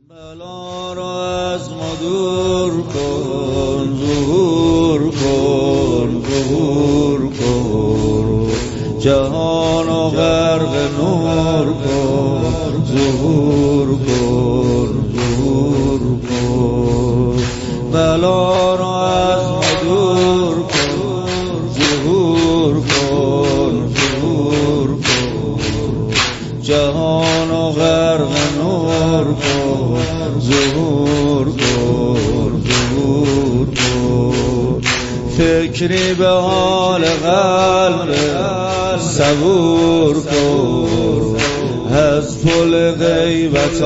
بلا را از ما دور کن، ظهور کن، ظهور کن، جهان و غرق نور کن، ظهور کن، ظهور کن. بلا را از ما دور کن، ظهور کن، ظهور کن، جهان و غرق نور کن، ظهور کن، ظهور کن. فکری به حال قلب صبور کن، از پل غیبت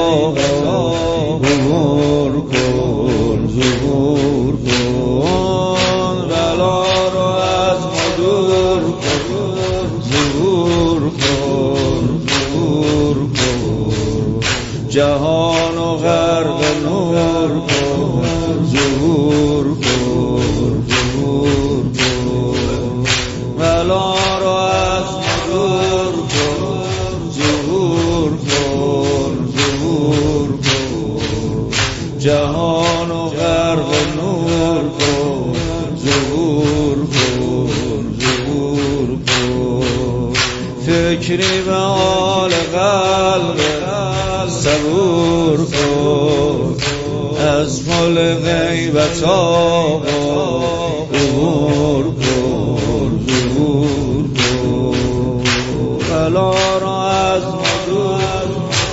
عبور کن، ظهور کن. بلا را از ما دور کن، ظهور کن، ظهور کن، جهان و غرق نور کن، ظهور کن، ظهور کن. بلا را از ما دور کن، ظهور کن، ظهور کن، جهان و غرق نور کن، ظهور کن، ظهور کن. فکری به حال قلب صبور کن، از پل غیبت عبور کن، ظهور کن. بلا را از ما دور،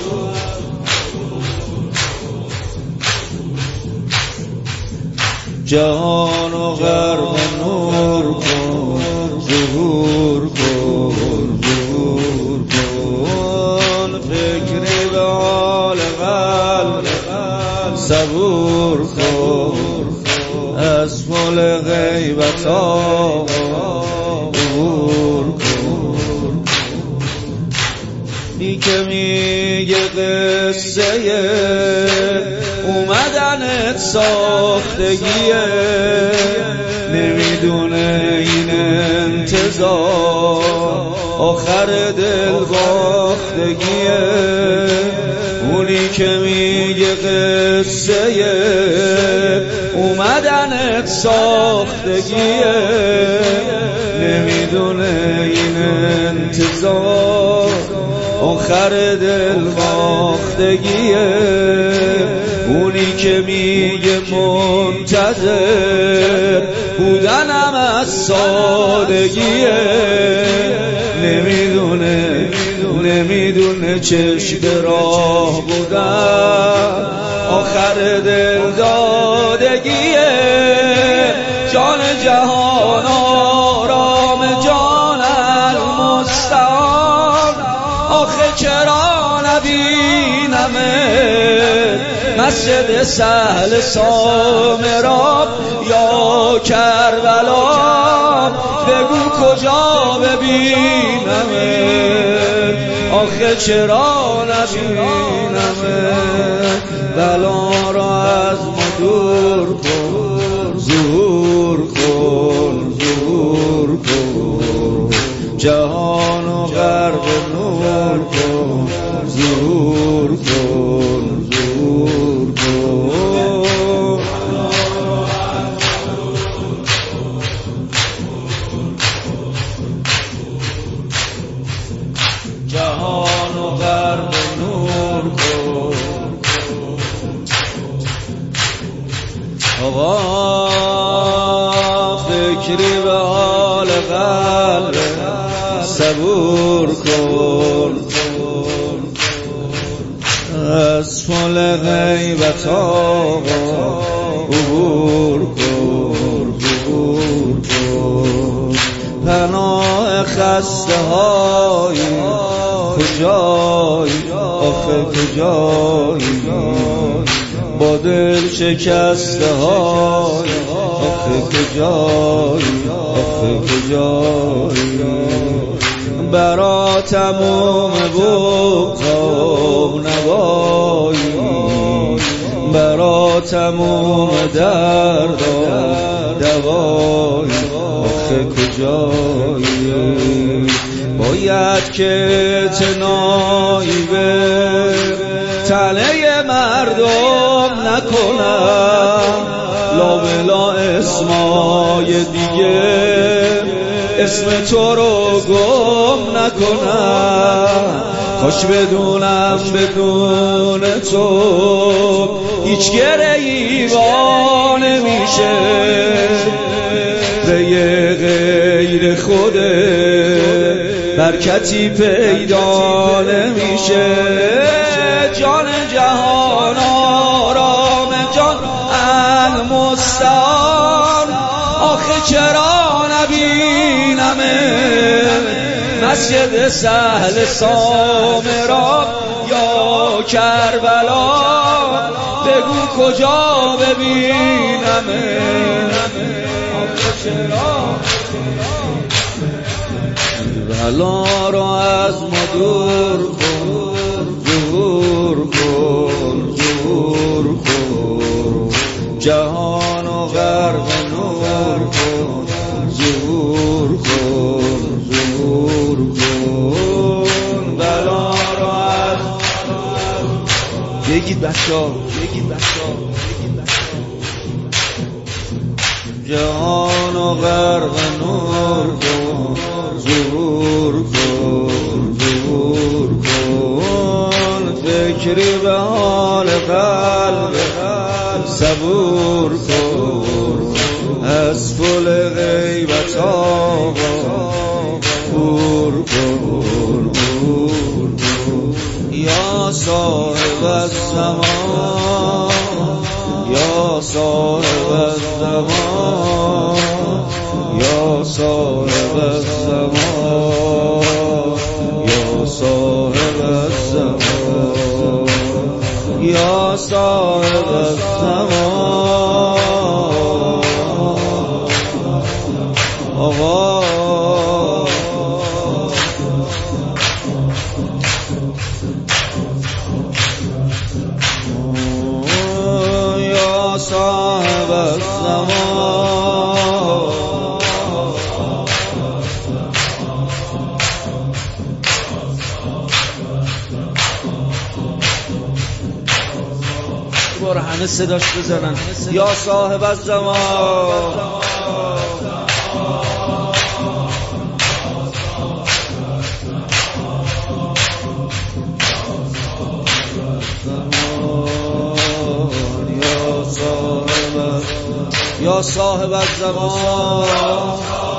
جهان و غرق نور کن، ظهور کن، ظهور کن. فکری به حال قلب صبور کن، از پل غیبت عبور کن. این که میگه قصه اومدنت ساختگیه، نمیدونه این انتظار آخر دل باختگیه. اونی که میگه قصه اومدنت ساختگیه، نمیدونه این انتظار آخر دل باختگیه. اونی که میگه منتظر بودنم از سادگیه، نمیدونه چشم راه بودن آخر دل دادگیه. جان جهان آرام جان المستعان، آخه چرا نبینمه مسجد سهل سامرا یا کربلا، بگو کجا ببینمه، آخه چرا نبینمه. بلا را از ما دور کن، ظهور کن، ظهور کن، جهان و غرق نور کن، ظهور کن، ظهور کن. جهان و غرق نور کن. آقا فکری به حال قلب صبور کن، از پل غیبت عبور کن، عبور کن. پناه خسته های کجایی، آخه کجایی، با دل شکسته های آخه کجایی، آخه کجایی. برا تموم بغضا نوایی، برا تموم درد دوایی، آخه کجایی. باید که اعتنایی به تله مردم نکنم، لا بلا اسمای دیگه اسم تو رو گم نکنم. کاش بدونم بدون تو هیچ گریوا نمیشه، به یه غیر خوده برکتی پیدا نمیشه. جان جهان آرام جان المستعان، آخه چرا نبینمه مسجد سهل سامرا یا کربلا، بگو کجا ببینمه آخه چرا بلا را از ما دور کن، دور کن، دور کن، جهان و غرب نور کن، ظهور کن، ظهور کن، بلا را از بگید بچه‌ها، بگید بچه‌ها، جهان و غرب نور کن، ظهور کن، ظهور کن، فکری به حال قلب صبور کن، از پل غیبت آقا عبور کن، عبور کن، یا صاحب الزمان، یا صاحب الزمان، یا صاحب الزمان، یا صاحب الزمان، یا صاحب الزمان. آقا یا صاحب الزمان، دوباره همه صداش بزنن، یا صاحب الزمان. یا صاحب الزمان.